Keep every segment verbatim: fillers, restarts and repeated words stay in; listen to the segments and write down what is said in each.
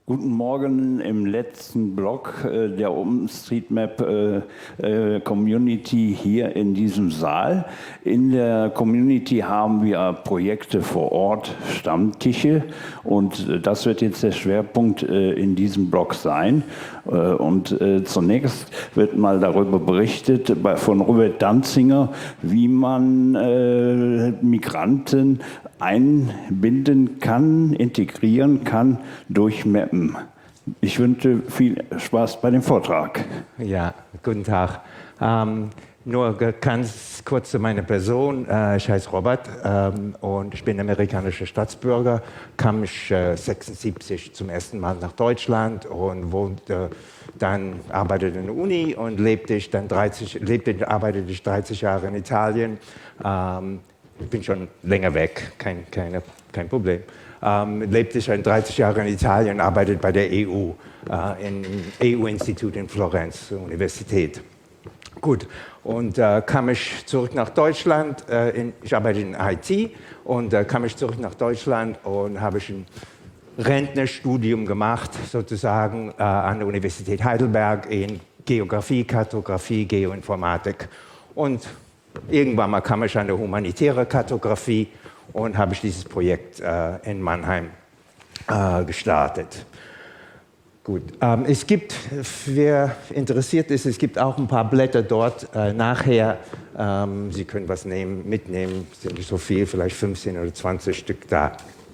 Guten Morgen im letzten Blog äh, der OpenStreetMap äh, äh, Community hier in diesem Saal. In der Community haben wir Projekte vor Ort, Stammtische, und äh, das wird jetzt der Schwerpunkt äh, in diesem Blog sein. Äh, und äh, zunächst wird mal darüber berichtet bei, von Robert Danzinger, wie man äh, Migranten einbinden kann, integrieren kann durch Mappen. Ich wünsche viel Spaß bei dem Vortrag. Ja, guten Tag. Ähm, nur ganz kurz zu meiner Person. Äh, ich heiße Robert ähm, und ich bin amerikanischer Staatsbürger, kam ich äh, sechsundsiebzig zum ersten Mal nach Deutschland und wohnte dann, arbeitete in der Uni und lebte ich dann dreißig, lebte, arbeitete ich dreißig Jahre in Italien. Ähm, Ich bin schon länger weg, kein, keine, kein Problem. Ähm, lebte schon dreißig Jahre in Italien, arbeitet bei der E U, äh, im E U-Institut in Florenz, Universität. Gut, und äh, kam ich zurück nach Deutschland, äh, in, ich arbeite in I T, und äh, kam ich zurück nach Deutschland und habe ich ein Rentnerstudium gemacht, sozusagen äh, an der Universität Heidelberg in Geografie, Kartografie, Geoinformatik. Und irgendwann mal kam ich an der humanitären Kartografie und habe ich dieses Projekt äh, in Mannheim äh, gestartet. Gut, ähm, es gibt, wer interessiert ist, es gibt auch ein paar Blätter dort äh, nachher. Ähm, Sie können was nehmen, mitnehmen, es sind nicht so viel, vielleicht fünfzehn oder zwanzig Stück da.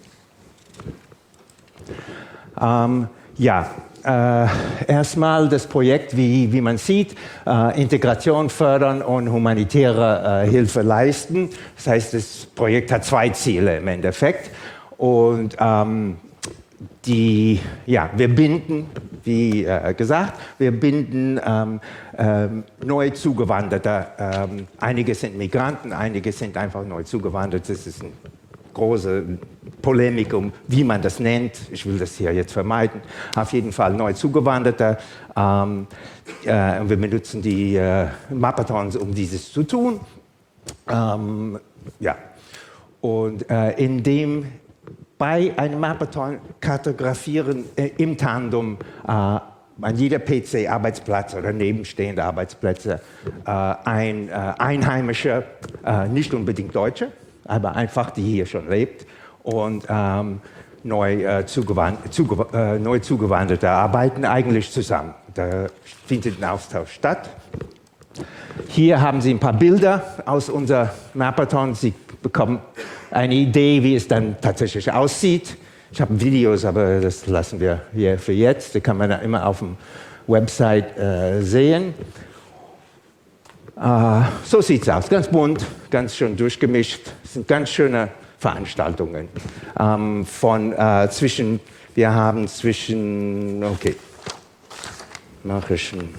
Ähm, ja. Äh, erstmal das Projekt, wie, wie man sieht, äh, Integration fördern und humanitäre äh, Hilfe leisten. Das heißt, das Projekt hat zwei Ziele im Endeffekt. Und ähm, die, ja, wir binden, wie äh, gesagt, wir binden ähm, ähm, neu Zugewanderte. Ähm, einige sind Migranten, einige sind einfach neu zugewandert. Das ist eine große Polemik um, wie man das nennt. Ich will das hier jetzt vermeiden. Auf jeden Fall neu Zugewanderte. Ähm, äh, wir benutzen die äh, Mappathons, um dieses zu tun. Ähm, ja. Und äh, indem bei einem Mappathon kartografieren äh, im Tandem äh, an jeder P C-Arbeitsplatz oder nebenstehende Arbeitsplätze äh, ein äh, Einheimischer, äh, nicht unbedingt Deutsche, aber einfach die hier schon lebt, und ähm, neu, äh, zugewand zuge äh, neu Zugewanderte arbeiten eigentlich zusammen. Da findet ein Austausch statt. Hier haben Sie ein paar Bilder aus unserem Mappathon. Sie bekommen eine Idee, wie es dann tatsächlich aussieht. Ich habe Videos, aber das lassen wir hier für jetzt. Die kann man dann immer auf dem Website äh, sehen. Äh, so sieht es aus, ganz bunt, ganz schön durchgemischt. Es sind ganz schöne Veranstaltungen. Ähm, von äh, zwischen, wir haben zwischen, okay, mache ich ein,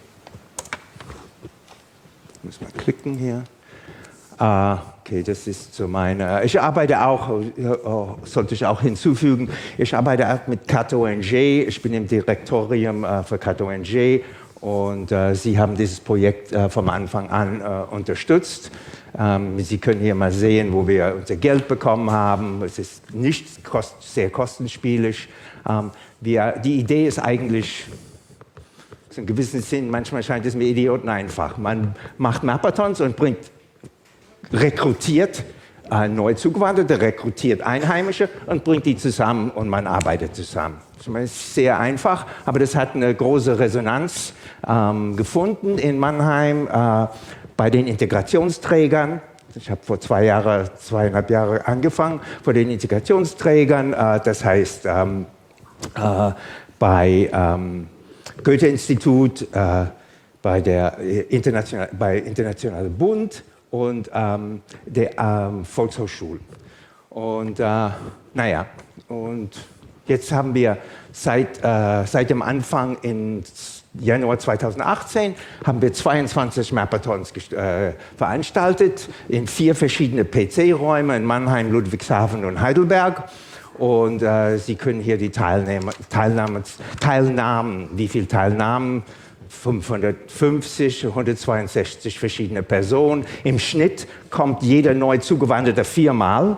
muss mal klicken hier. Äh, okay, das ist so meine, ich arbeite auch, äh, sollte ich auch hinzufügen, ich arbeite auch mit Kato N G, ich bin im Direktorium äh, für Kato N G. Und äh, Sie haben dieses Projekt äh, vom Anfang an äh, unterstützt. Ähm, Sie können hier mal sehen, wo wir unser Geld bekommen haben. Es ist nicht kost sehr kostenspielig. Ähm, wir, die Idee ist eigentlich, in gewissem Sinn, manchmal scheint es mir Idioten einfach. Man macht Mappathons und bringt, rekrutiert äh, neu Zugewanderte, rekrutiert Einheimische und bringt die zusammen und man arbeitet zusammen. Das ist sehr einfach, aber das hat eine große Resonanz ähm, gefunden in Mannheim äh, bei den Integrationsträgern. Ich habe vor zwei Jahren, zweieinhalb Jahren angefangen, vor den Integrationsträgern, äh, das heißt ähm, äh, bei ähm, Goethe-Institut, äh, bei der International, bei Internationalen Bund und ähm, der ähm, Volkshochschule. Und äh, naja, und jetzt haben wir seit, äh, seit dem Anfang im Januar zweitausendachtzehn haben wir zweiundzwanzig Mappathons äh, veranstaltet in vier verschiedene P C-Räume in Mannheim, Ludwigshafen und Heidelberg. Und äh, Sie können hier die Teilnahme, Teilnahme, Teilnahmen, wie viele Teilnahmen? fünfhundertfünfzig, hundertzweiundsechzig verschiedene Personen. Im Schnitt kommt jeder neu Zugewanderte viermal.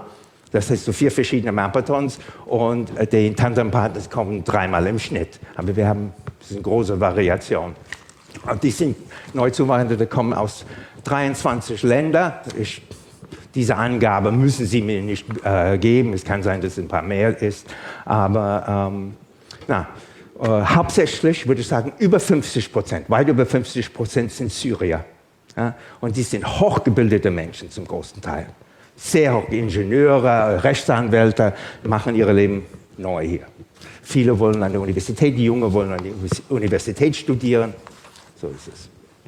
Das heißt, so vier verschiedene Mapatons und die Tandempartners kommen dreimal im Schnitt. Aber wir haben das ist eine große Variation. Und die sind Neuzugewanderte, kommen aus dreiundzwanzig Ländern. Ich, diese Angabe müssen Sie mir nicht äh, geben. Es kann sein, dass es ein paar mehr ist. Aber ähm, na, äh, hauptsächlich würde ich sagen, über fünfzig Prozent, weit über fünfzig Prozent sind Syrier. Ja? Und die sind hochgebildete Menschen zum großen Teil. Sehr hoch, Ingenieure, Rechtsanwälte machen ihr Leben neu hier. Viele wollen an der Universität, die Jungen wollen an der Universität studieren. So ist es.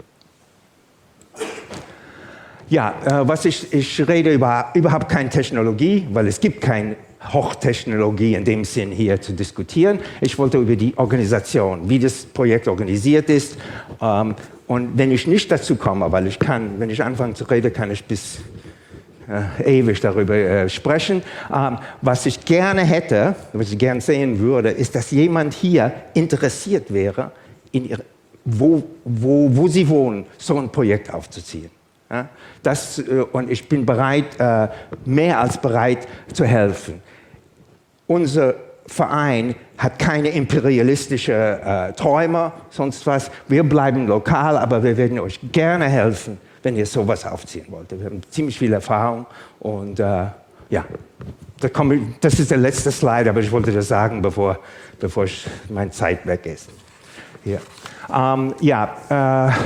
Ja, äh, was ich, ich rede über überhaupt keine Technologie, weil es gibt keine Hochtechnologie in dem Sinn hier zu diskutieren. Ich wollte über die Organisation, wie das Projekt organisiert ist. Ähm, und wenn ich nicht dazu komme, weil ich kann, wenn ich anfange zu reden, kann ich bis Äh, ewig darüber äh, sprechen. Ähm, was ich gerne hätte, was ich gerne sehen würde, ist, dass jemand hier interessiert wäre, in ihre, wo, wo, wo sie wohnen, so ein Projekt aufzuziehen. Ja? Das, äh, und ich bin bereit, äh, mehr als bereit zu helfen. Unser Verein hat keine imperialistischen äh, Träume, sonst was. Wir bleiben lokal, aber wir werden euch gerne helfen, wenn ihr sowas aufziehen wollt. Wir haben ziemlich viel Erfahrung und äh, ja, da komme ich, das ist der letzte Slide, aber ich wollte das sagen, bevor, bevor ich, meine Zeit weg ist. Hier. Ähm, ja, äh,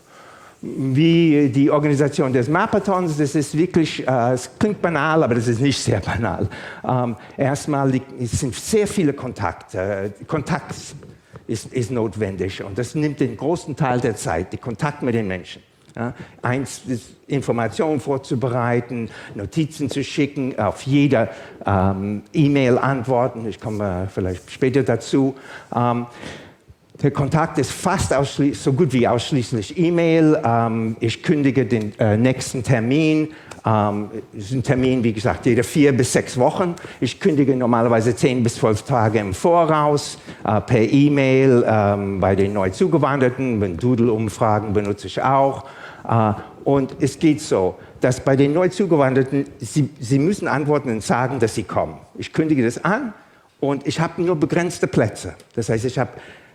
wie die Organisation des Mapatons, das ist wirklich, äh, es klingt banal, aber das ist nicht sehr banal. Ähm, erstmal, die, es sind sehr viele Kontakte, Kontakt ist, ist notwendig und das nimmt den großen Teil der Zeit, die Kontakt mit den Menschen. Ja, eins ist Informationen vorzubereiten, Notizen zu schicken, auf jede ähm, E-Mail antworten. Ich komme vielleicht später dazu. Ähm, der Kontakt ist fast so gut wie ausschließlich E-Mail. Ähm, ich kündige den äh, nächsten Termin. Ähm, es ist ein Termin, wie gesagt, jede vier bis sechs Wochen. Ich kündige normalerweise zehn bis zwölf Tage im Voraus äh, per E-Mail ähm, bei den Neuzugewanderten. Doodle-Umfragen benutze ich auch. Uh, und es geht so, dass bei den Neuzugewanderten, sie, sie müssen antworten und sagen, dass sie kommen. Ich kündige das an und ich habe nur begrenzte Plätze. Das heißt, ich habe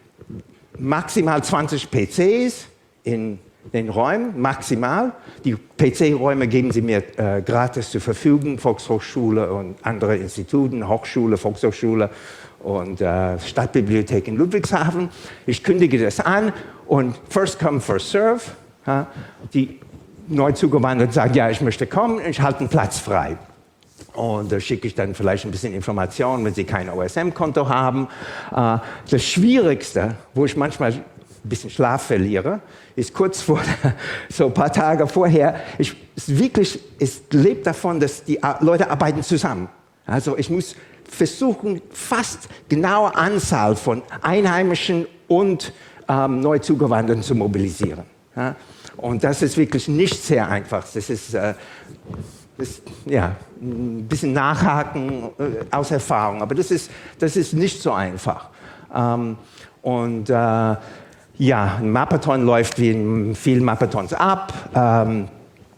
maximal zwanzig P Cs in den Räumen, maximal. Die P C-Räume geben sie mir äh, gratis zur Verfügung, Volkshochschule und andere Instituten, Hochschule, Volkshochschule und äh, Stadtbibliothek in Ludwigshafen. Ich kündige das an und first come, first serve. Die Neuzugewanderten sagen, ja, ich möchte kommen, ich halte einen Platz frei. Und da schicke ich dann vielleicht ein bisschen Informationen, wenn sie kein O S M-Konto haben. Das Schwierigste, wo ich manchmal ein bisschen Schlaf verliere, ist kurz vor, so ein paar Tage vorher, ich, es wirklich, es lebt davon, dass die Leute arbeiten zusammen. Also ich muss versuchen, fast genaue Anzahl von Einheimischen und ähm, Neuzugewanderten zu mobilisieren. Ja? Und das ist wirklich nicht sehr einfach. Das ist, äh, das, ja, ein bisschen nachhaken äh, aus Erfahrung, aber das ist, das ist nicht so einfach. Ähm, und äh, ja, ein Mapathon läuft wie in vielen Mapatons ab. Ähm,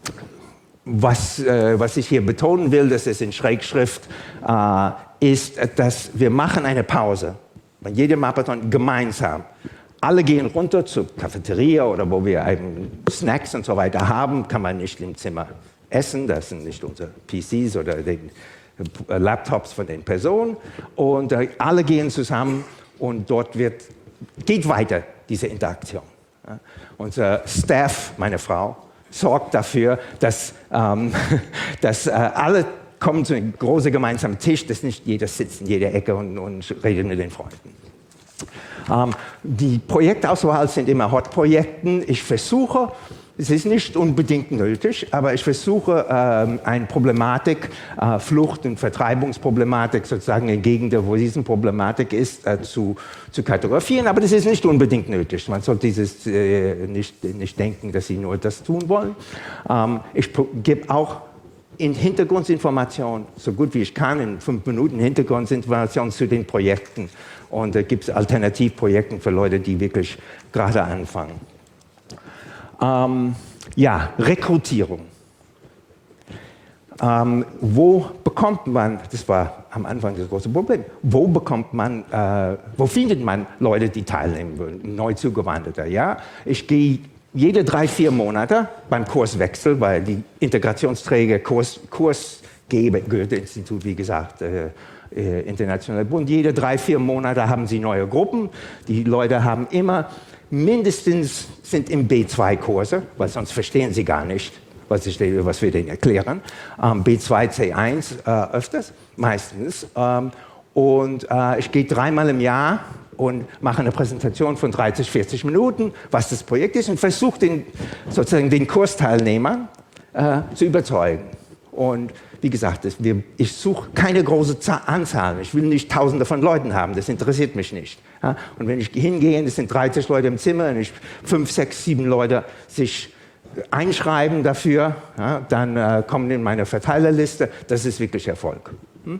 was, äh, was ich hier betonen will, das ist in Schrägschrift, äh, ist, dass wir machen eine Pause bei jedem Mapathon gemeinsam. Alle gehen runter zur Cafeteria oder wo wir eben Snacks und so weiter haben, kann man nicht im Zimmer essen, das sind nicht unsere P Cs oder die Laptops von den Personen. Und äh, alle gehen zusammen und dort wird, geht weiter diese Interaktion. Ja. Unser Staff, meine Frau, sorgt dafür, dass, ähm, dass äh, alle kommen zu einem großen gemeinsamen Tisch, dass nicht jeder sitzt in jeder Ecke und, und redet mit den Freunden. Ähm, die Projektauswahl sind immer Hot-Projekten. Ich versuche, es ist nicht unbedingt nötig, aber ich versuche, ähm, eine Problematik, äh, Flucht- und Vertreibungsproblematik sozusagen in Gegenden, wo diese Problematik ist, äh, zu, zu kartografieren. Aber das ist nicht unbedingt nötig. Man sollte dieses, äh, nicht, nicht denken, dass sie nur das tun wollen. Ähm, ich gebe auch in Hintergrundinformationen, so gut wie ich kann, in fünf Minuten Hintergrundinformationen zu den Projekten. Und da gibt es Alternativprojekte für Leute, die wirklich gerade anfangen. Ähm, ja, Rekrutierung. Ähm, wo bekommt man, das war am Anfang das große Problem, wo bekommt man, äh, wo findet man Leute, die teilnehmen wollen, neu Zugewanderte? Ja? Ich gehe jede drei, vier Monate beim Kurswechsel, weil die Integrationsträger, Kurs, Kursgeber, Goethe-Institut, wie gesagt, äh, äh, Internationaler Bund, jede drei, vier Monate haben sie neue Gruppen. Die Leute haben immer mindestens, sind im B zwei Kurse, weil sonst verstehen sie gar nicht, was, ich, was wir denen erklären. Ähm, B zwei, C eins äh, öfters, meistens. Ähm, und äh, ich gehe dreimal im Jahr und mache eine Präsentation von dreißig, vierzig Minuten, was das Projekt ist, und versuche den, sozusagen den Kursteilnehmer äh, zu überzeugen. Und wie gesagt, das, wir, ich suche keine große Anzahl. Ich will nicht Tausende von Leuten haben, das interessiert mich nicht. Ja? Und wenn ich hingehe, es sind dreißig Leute im Zimmer und ich fünf, sechs, sieben Leute sich einschreiben dafür, ja, dann äh, kommen in meine Verteilerliste. Das ist wirklich Erfolg. Hm?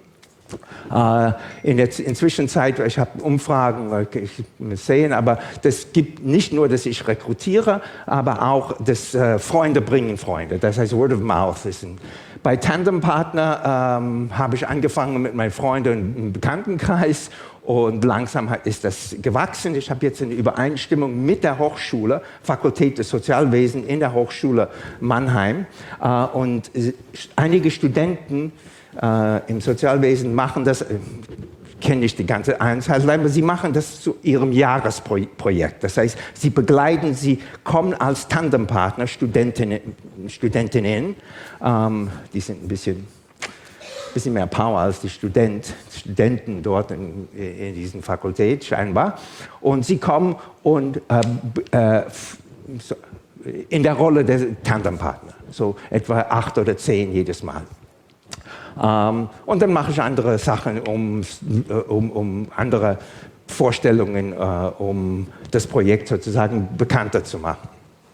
Äh, in der Inzwischenzeit, ich habe Umfragen, ich muss sehen, aber das gibt nicht nur, dass ich rekrutiere, aber auch, dass äh, Freunde bringen Freunde. Das heißt, Word of Mouth ist ein. Bei Tandem Partner ähm, habe ich angefangen mit meinen Freunden im Bekanntenkreis und langsam ist das gewachsen. Ich habe jetzt eine Übereinstimmung mit der Hochschule, Fakultät des Sozialwesens in der Hochschule Mannheim. Äh, und einige Studenten äh, im Sozialwesen machen das, äh, kenne ich die ganze Einzelheit, aber sie machen das zu ihrem Jahresprojekt. Das heißt, sie begleiten, sie kommen als Tandempartner, Studentinnen, Studentinnen ähm, die sind ein bisschen, bisschen mehr Power als die Student, Studenten dort in, in dieser Fakultät scheinbar. Und sie kommen und äh, äh, so, in der Rolle der Tandempartner, so etwa acht oder zehn jedes Mal. Ähm, und dann mache ich andere Sachen, um, um, um andere Vorstellungen, äh, um das Projekt sozusagen bekannter zu machen.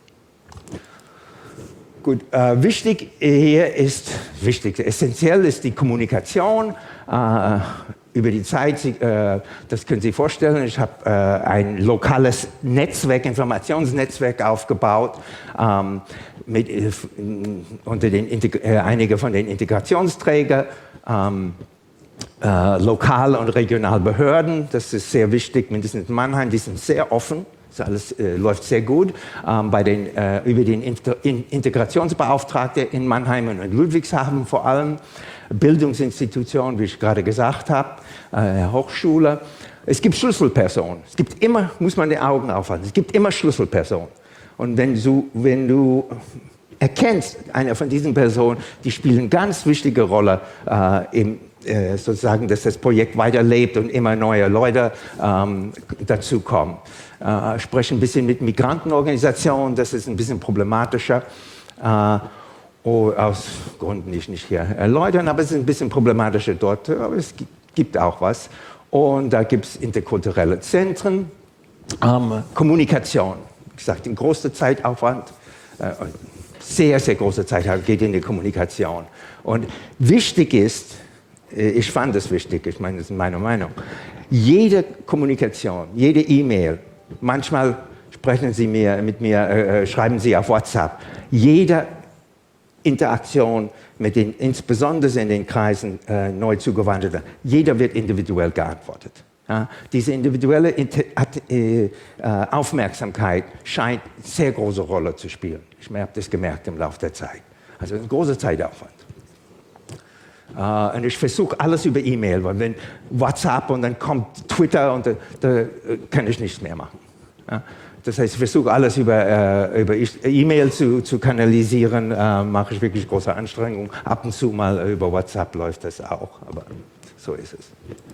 Gut, äh, wichtig hier ist, wichtig, essentiell ist die Kommunikation. Äh, über die Zeit, äh, das können Sie vorstellen, ich habe äh, ein lokales Netzwerk, Informationsnetzwerk aufgebaut, ähm, mit, äh, unter den äh, einige von den Integrationsträgern, ähm, äh, lokal und regional Behörden, das ist sehr wichtig, mindestens in Mannheim, die sind sehr offen. Das alles äh, läuft sehr gut. Ähm, bei den, äh, über den Inter in Integrationsbeauftragten in Mannheim und in Ludwigshafen vor allem, Bildungsinstitutionen, wie ich gerade gesagt habe, äh, Hochschule. Es gibt Schlüsselpersonen. Es gibt immer, muss man die Augen aufhalten, es gibt immer Schlüsselpersonen. Und wenn du, wenn du erkennst, eine von diesen Personen, die spielen eine ganz wichtige Rolle äh, im äh, sozusagen, dass das Projekt weiterlebt und immer neue Leute ähm, dazukommen. Äh, spreche ein bisschen mit Migrantenorganisationen, das ist ein bisschen problematischer. Äh, oh, aus Gründen, die ich nicht hier erläutern, aber es ist ein bisschen problematischer dort, aber es gibt auch was. Und da gibt es interkulturelle Zentren, ähm, Kommunikation. Wie gesagt, ein großer Zeitaufwand, äh, sehr, sehr großer Zeitaufwand geht in die Kommunikation. Und wichtig ist, äh, ich fand es wichtig, ich meine, das ist meine Meinung, jede Kommunikation, jede E-Mail, manchmal sprechen Sie mir, mit mir, äh, schreiben Sie auf WhatsApp. Jede Interaktion mit den, insbesondere in den Kreisen äh, neu Zugewanderter, jeder wird individuell geantwortet. Ja? Diese individuelle Inter äh, äh, Aufmerksamkeit scheint eine sehr große Rolle zu spielen. Ich habe das gemerkt im Laufe der Zeit. Also ein großer Zeitaufwand. Uh, und ich versuche alles über E-Mail, weil wenn WhatsApp und dann kommt Twitter und da, da kann ich nichts mehr machen. Ja? Das heißt, ich versuche alles über, äh, über E-Mail zu, zu kanalisieren, äh, mache ich wirklich große Anstrengungen. Ab und zu mal über WhatsApp läuft das auch, aber so ist es.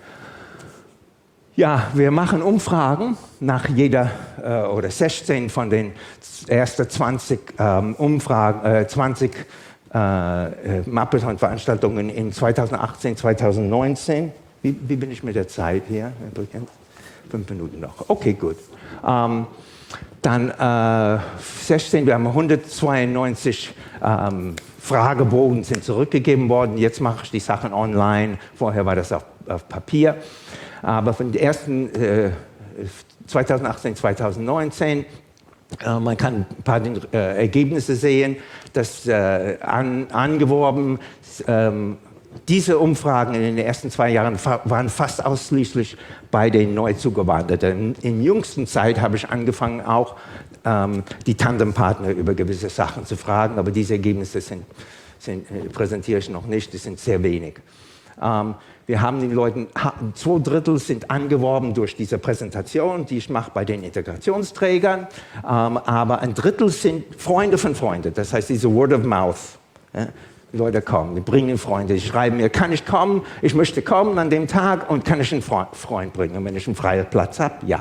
Ja, wir machen Umfragen nach jeder äh, oder sechzehn von den ersten zwanzig ähm, Umfragen, äh, zwanzig Äh, Mappeton-Veranstaltungen in zweitausendachtzehn, zweitausendneunzehn. Wie, wie bin ich mit der Zeit hier? Fünf Minuten noch. Okay, gut. Ähm, dann äh, sechzehn, wir haben hundertzweiundneunzig ähm, Fragebogen sind zurückgegeben worden. Jetzt mache ich die Sachen online. Vorher war das auf, auf Papier. Aber von den ersten äh, zweitausendachtzehn, zweitausendneunzehn Äh, man kann ein paar äh, Ergebnisse sehen, dass äh, an, angeworben, ähm, diese Umfragen in den ersten zwei Jahren waren fast ausschließlich bei den Neuzugewanderten. In jüngster Zeit habe ich angefangen, auch ähm, die Tandempartner über gewisse Sachen zu fragen, aber diese Ergebnisse sind, sind, äh, präsentiere ich noch nicht, die sind sehr wenig. Ähm, wir haben den Leuten, zwei Drittel sind angeworben durch diese Präsentation, die ich mache bei den Integrationsträgern, ähm, aber ein Drittel sind Freunde von Freunden, das heißt diese Word of Mouth. Ja? Die Leute kommen, die bringen Freunde, die schreiben mir, kann ich kommen, ich möchte kommen an dem Tag und kann ich einen Freund bringen. Und wenn ich einen freien Platz habe, ja,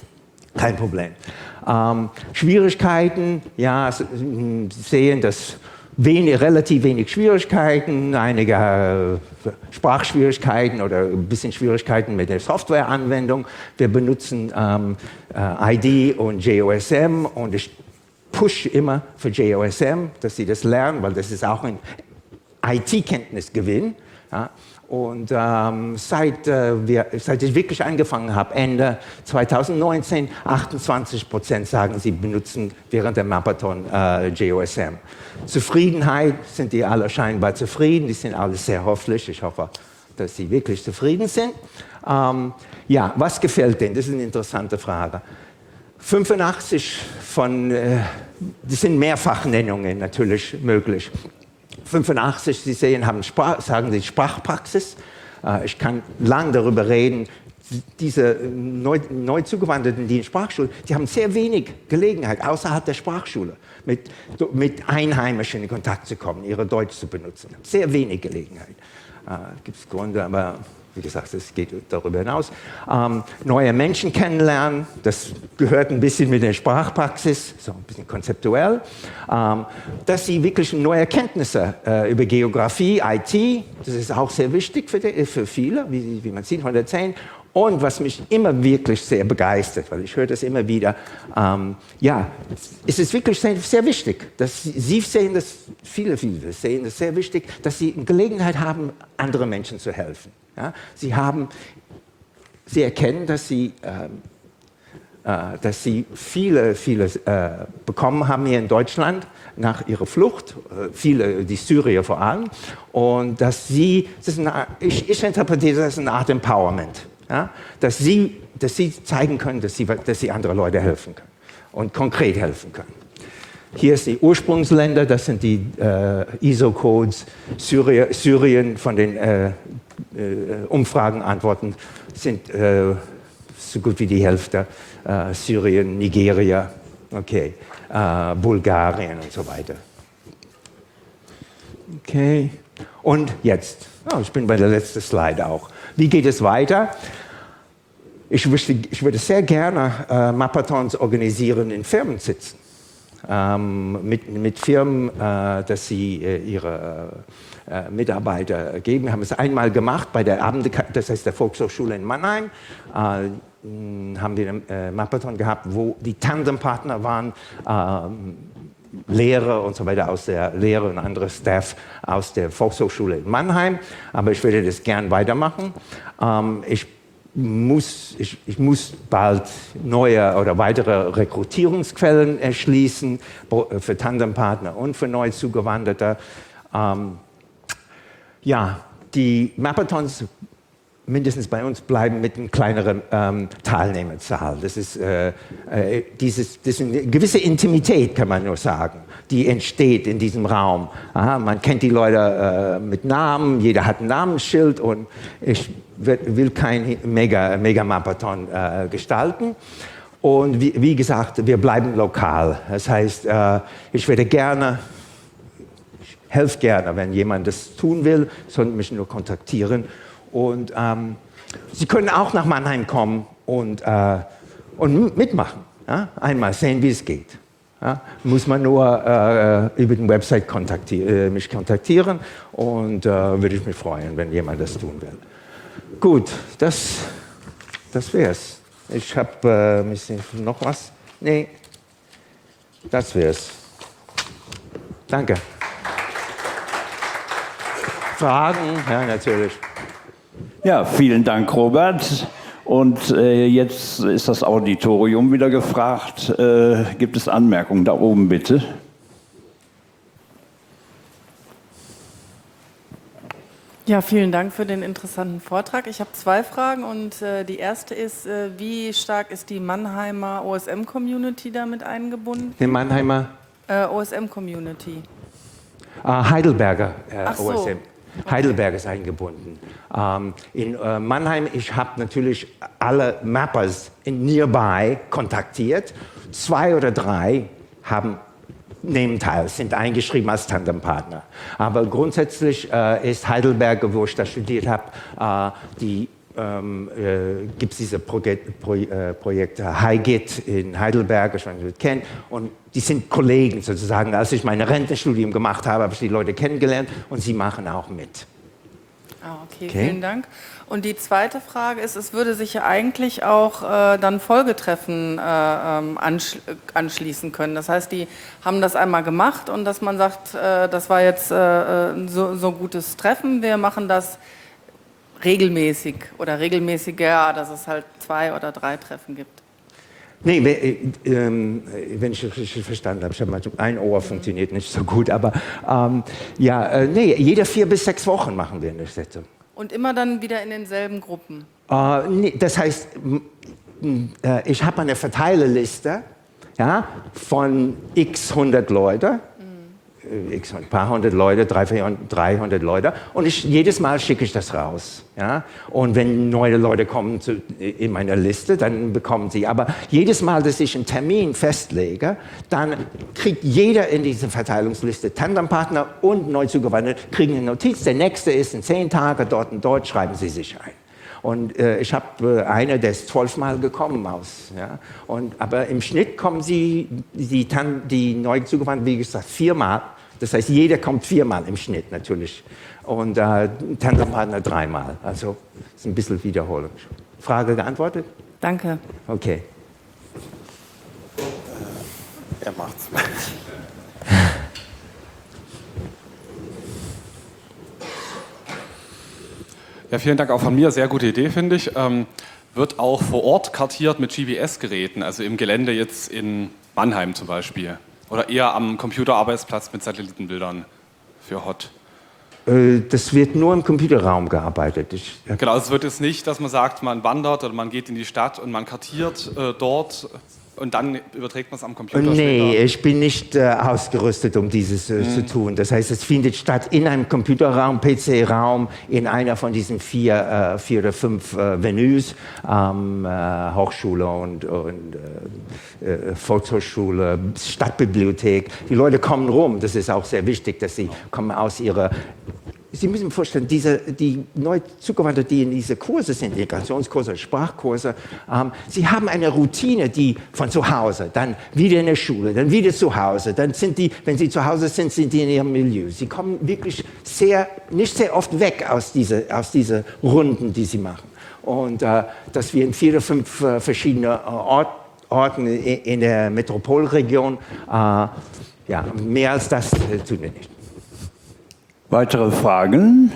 kein Problem. Ähm, Schwierigkeiten, ja, Sie sehen, dass wenig, relativ wenig Schwierigkeiten, einige äh, Sprachschwierigkeiten oder ein bisschen Schwierigkeiten mit der Softwareanwendung. Wir benutzen ähm, äh, I D und J O S M und ich push immer für J O S M, dass sie das lernen, weil das ist auch ein I T-Kenntnisgewinn. Ja. Und ähm, seit, äh, wir, seit ich wirklich angefangen habe, Ende zwanzig neunzehn, achtundzwanzig Prozent sagen, sie benutzen während der Mappathon äh, J O S M. Zufriedenheit, sind die alle scheinbar zufrieden, die sind alle sehr hoffentlich. Ich hoffe, dass sie wirklich zufrieden sind. Ähm, ja, was gefällt denen? Das ist eine interessante Frage. fünfundachtzig von, äh, das sind Mehrfachnennungen natürlich möglich. fünfundachtzig, Sie sehen, haben Sprach, sagen Sie Sprachpraxis. Äh, ich kann lang darüber reden. Diese neu, neu Zugewanderten, die in Sprachschule, die haben sehr wenig Gelegenheit, außerhalb der Sprachschule, mit, mit Einheimischen in Kontakt zu kommen, ihre Deutsch zu benutzen. Sehr wenig Gelegenheit. Äh, gibt es Gründe, aber wie gesagt, es geht darüber hinaus. Ähm, neue Menschen kennenlernen, das gehört ein bisschen mit der Sprachpraxis, so ein bisschen konzeptuell. Ähm, dass sie wirklich neue Erkenntnisse äh, über Geografie, I T, das ist auch sehr wichtig für, die, für viele, wie, wie man sieht, hundertzehn. Und was mich immer wirklich sehr begeistert, weil ich höre das immer wieder, ähm, ja, es ist wirklich sehr, sehr wichtig, dass Sie, Sie sehen das, viele, viele sehen das sehr wichtig, dass Sie eine Gelegenheit haben, anderen Menschen zu helfen. Ja? Sie haben, Sie erkennen, dass Sie, ähm, äh, dass Sie viele, viele äh, bekommen haben hier in Deutschland nach ihrer Flucht, äh, viele, die Syrier vor allem, und dass Sie, das ist eine, ich, ich interpretiere das als eine Art Empowerment. Ja, dass, sie, dass sie zeigen können, dass sie, dass sie andere Leute helfen können und konkret helfen können. Hier ist die Ursprungsländer, das sind die äh, I S O-Codes. Syri Syrien von den äh, äh, Umfragen antworten sind äh, so gut wie die Hälfte. Äh, Syrien, Nigeria, okay, äh, Bulgarien und so weiter. Okay, und jetzt, oh, ich bin bei der letzten Slide auch. Wie geht es weiter? Ich, wüsste, ich würde sehr gerne äh, Mappathons organisieren in Firmensitzen. Ähm, mit, mit Firmen, äh, dass sie äh, ihre äh, Mitarbeiter geben. Wir haben es einmal gemacht bei der Abend, das heißt der Volkshochschule in Mannheim. Äh, haben wir einen äh, Mappathon gehabt, wo die Tandempartner waren, äh, Lehrer und so weiter aus der Lehre und andere Staff aus der Volkshochschule in Mannheim. Aber ich würde das gern weitermachen. Ähm, ich Muss, ich, ich muss bald neue oder weitere Rekrutierungsquellen erschließen für Tandempartner und für neu Zugewanderte. Ähm, ja, die Mappathons, mindestens bei uns, bleiben mit einer kleineren ähm, Teilnehmerzahl. Das ist, äh, äh, dieses, das ist eine gewisse Intimität, kann man nur sagen, die entsteht in diesem Raum. Aha, man kennt die Leute äh, mit Namen, jeder hat ein Namensschild und ich will kein Mega, Mega-Mappathon äh, gestalten. Und wie, wie gesagt, wir bleiben lokal. Das heißt, äh, ich werde gerne, ich helfe gerne, wenn jemand das tun will, soll mich nur kontaktieren. Und ähm, Sie können auch nach Mannheim kommen und, äh, und mitmachen. Ja? Einmal sehen, wie es geht. Ja? Muss man nur äh, über die Website kontaktier äh, mich kontaktieren und äh, würde ich mich freuen, wenn jemand das tun will. Gut, das, das wär's. Ich habe äh, noch was. Nee, das wär's. Danke. Fragen? Ja, natürlich. Ja, vielen Dank, Robert. Und äh, jetzt ist das Auditorium wieder gefragt. Äh, gibt es Anmerkungen? Da oben bitte. Ja, vielen Dank für den interessanten Vortrag. Ich habe zwei Fragen und äh, die erste ist, äh, wie stark ist die Mannheimer O S M-Community damit eingebunden? Die Mannheimer? Äh, O S M-Community. Uh, Heidelberger äh, Ach so. O S M. Heidelberg ist eingebunden. Ähm, in äh, Mannheim, ich habe natürlich alle Mappers in Nearby kontaktiert. Zwei oder drei haben nehmen teil, sind eingeschrieben als Tandempartner. Aber grundsätzlich äh, ist Heidelberg, wo ich da studiert habe, äh, die ähm, äh, gibt es diese Projek Pro äh, Projekte HiGit in Heidelberg, ich weiß nicht, ob ihr das kennt, und die sind Kollegen sozusagen. Als ich mein Rentenstudium gemacht habe, habe ich die Leute kennengelernt und sie machen auch mit. Ah, okay, Okay. vielen Dank. Und die zweite Frage ist, es würde sich ja eigentlich auch äh, dann Folgetreffen äh, ähm, ansch anschließen können. Das heißt, die haben das einmal gemacht und dass man sagt, äh, das war jetzt äh, so, so gutes Treffen, wir machen das regelmäßig oder regelmäßiger, dass es halt zwei oder drei Treffen gibt. Nee, äh, ähm, wenn ich es richtig verstanden habe, ich habe mal ein Ohr funktioniert nicht so gut, aber ähm, ja, äh, nee, jede vier bis sechs Wochen machen wir eine Sitzung. Und immer dann wieder in denselben Gruppen? Äh, nee, das heißt, m, m, äh, ich habe eine Verteilerliste, ja, von x hundert Leute, mhm. x ein paar hundert Leute, dreihundert Leute, und ich, jedes Mal schicke ich das raus. Ja? Und wenn neue Leute kommen zu, in meiner Liste, dann bekommen sie. Aber jedes Mal, dass ich einen Termin festlege, dann kriegt jeder in dieser Verteilungsliste, Tandempartner und Neuzugewanderte, kriegen eine Notiz. Der nächste ist in zehn Tagen dort und dort, schreiben sie sich ein. Und äh, ich habe äh, eine, der ist zwölfmal gekommen aus. Ja? Und, aber im Schnitt kommen sie, die, die Neuzugewandten, wie gesagt, viermal. Das heißt, jeder kommt viermal im Schnitt natürlich. Und äh, Tandempartner dreimal. Also ist ein bisschen Wiederholung. Frage geantwortet? Danke. Okay. Er macht's. Ja, vielen Dank auch von mir. Sehr gute Idee, finde ich. Ähm, wird auch vor Ort kartiert mit G P S-Geräten, also im Gelände jetzt in Mannheim zum Beispiel. Oder eher am Computerarbeitsplatz mit Satellitenbildern für Hot. Äh, das wird nur im Computerraum gearbeitet. Ich, ja. Genau, es wird jetzt nicht, dass man sagt, man wandert oder man geht in die Stadt und man kartiert äh, dort und dann überträgt man es am Computer Nee, später. ich bin nicht äh, ausgerüstet, um dieses äh, mhm. zu tun. Das heißt, es findet statt in einem Computerraum, P C-Raum, in einer von diesen vier, äh, vier oder fünf äh, Venues, ähm, äh, Hochschule und, und äh, äh, Volkshochschule, Stadtbibliothek. Die Leute kommen rum, das ist auch sehr wichtig, dass sie kommen aus ihrer... Sie müssen sich vorstellen, diese, die neu Zugewandten, die in diese Kurse sind, Integrationskurse, Sprachkurse, ähm, sie haben eine Routine, die von zu Hause, dann wieder in der Schule, dann wieder zu Hause, dann sind die, wenn sie zu Hause sind, sind die in ihrem Milieu. Sie kommen wirklich sehr, nicht sehr oft weg aus diese, aus diese Runden, die sie machen. Und äh, dass wir in vier oder fünf äh, verschiedene äh, Ort, Orten in, in der Metropolregion, äh, ja, mehr als das äh, tun wir nicht. Weitere Fragen?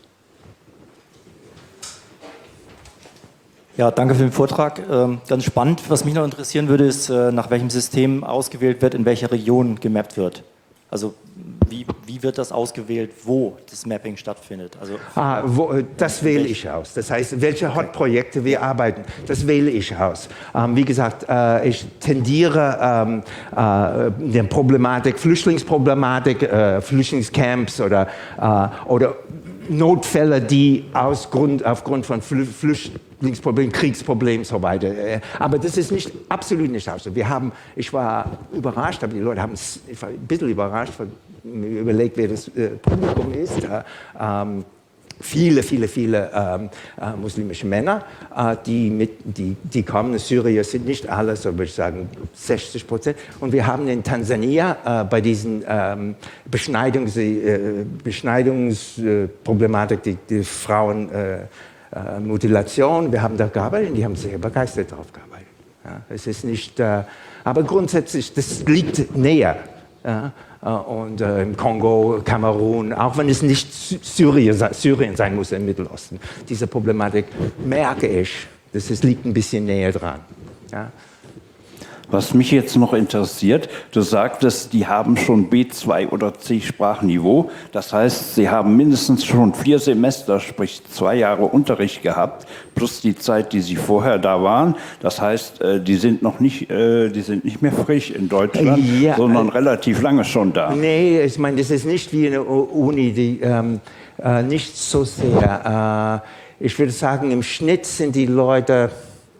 Ja, danke für den Vortrag. Ähm, ganz spannend. Was mich noch interessieren würde, ist, äh, nach welchem System ausgewählt wird, in welcher Region gemappt wird. Also wie, wie wird das ausgewählt, wo das Mapping stattfindet? Also, ah, wo, das wähle ich aus. Das heißt, welche Hot-Projekte wir arbeiten, das wähle ich aus. Ähm, wie gesagt, äh, ich tendiere ähm, äh, der Problematik, Flüchtlingsproblematik, äh, Flüchtlingscamps oder, äh, oder Notfälle, die aus Grund, aufgrund von Flü Flüchtlingsproblemen, Kriegsproblemen und so weiter. Aber das ist nicht, absolut nicht so. Wir haben, ich war überrascht, aber die Leute haben, ich war ein bisschen überrascht, weil mir überlegt, wer das äh, Publikum ist. Äh, ähm, viele, viele, viele ähm, äh, muslimische Männer, äh, die, mit, die, die kommen. In Syrien sind nicht alle, so würde ich sagen, sechzig Prozent. Und wir haben in Tansania äh, bei diesen ähm, Beschneidungs, äh, Beschneidungsproblematik, die, die Frauen äh, äh, Mutilation, wir haben da gearbeitet und die haben sehr begeistert darauf gearbeitet. Ja, es ist nicht, äh, aber grundsätzlich, das liegt näher. Ja, und äh, im Kongo, Kamerun, auch wenn es nicht Syrien, Syrien sein muss im Mittelosten. Diese Problematik merke ich Das ist, liegt ein bisschen näher dran. Ja. Was mich jetzt noch interessiert, du sagtest, die haben schon B zwei oder C-Sprachniveau. Das heißt, sie haben mindestens schon vier Semester, sprich zwei Jahre Unterricht gehabt, plus die Zeit, die sie vorher da waren. Das heißt, die sind noch nicht, die sind nicht mehr frisch in Deutschland, ja, sondern äh, relativ lange schon da. Nee, ich meine, das ist nicht wie eine Uni, die ähm, äh, nicht so sehr. Äh, ich würde sagen, im Schnitt sind die Leute...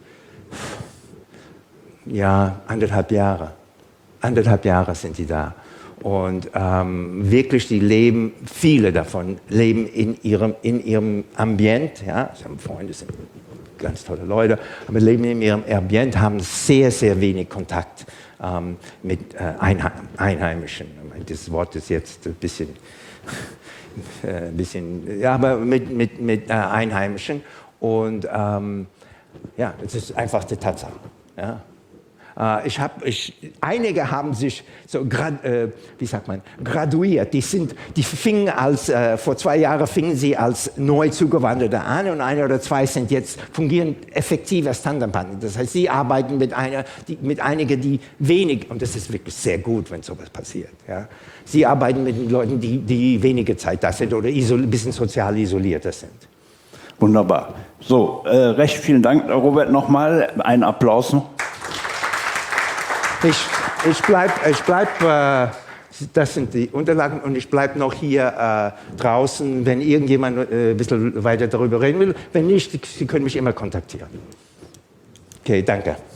Ja, anderthalb Jahre. Anderthalb Jahre sind die da. Und ähm, wirklich, die leben, viele davon leben in ihrem, in ihrem Ambient. Ja, sie haben Freunde, sind ganz tolle Leute, aber leben in ihrem Ambient, haben sehr, sehr wenig Kontakt ähm, mit äh, Einheim Einheimischen. Das Wort ist jetzt ein bisschen, äh, ein bisschen ja, aber mit, mit, mit äh, Einheimischen. Und ähm, ja, das ist einfach die Tatsache. Ja. Ich hab, ich, einige haben sich so, grad, äh, wie sagt man, graduiert. Die, sind, die fingen als, äh, vor zwei Jahren fingen sie als neu Zugewanderte an und eine oder zwei sind jetzt, fungieren effektiv als Tandempartner. Das heißt, sie arbeiten mit, einer, die, mit einigen, die wenig, und das ist wirklich sehr gut, wenn sowas passiert. Ja. Sie arbeiten mit Leuten, die, die wenige Zeit da sind oder isol, ein bisschen sozial isolierter sind. Wunderbar. So, äh, recht vielen Dank, Robert, nochmal. Einen Applaus noch. Ich, ich bleibe, ich bleib, äh, das sind die Unterlagen und ich bleibe noch hier äh, draußen, wenn irgendjemand äh, ein bisschen weiter darüber reden will. Wenn nicht, Sie können mich immer kontaktieren. Okay, danke.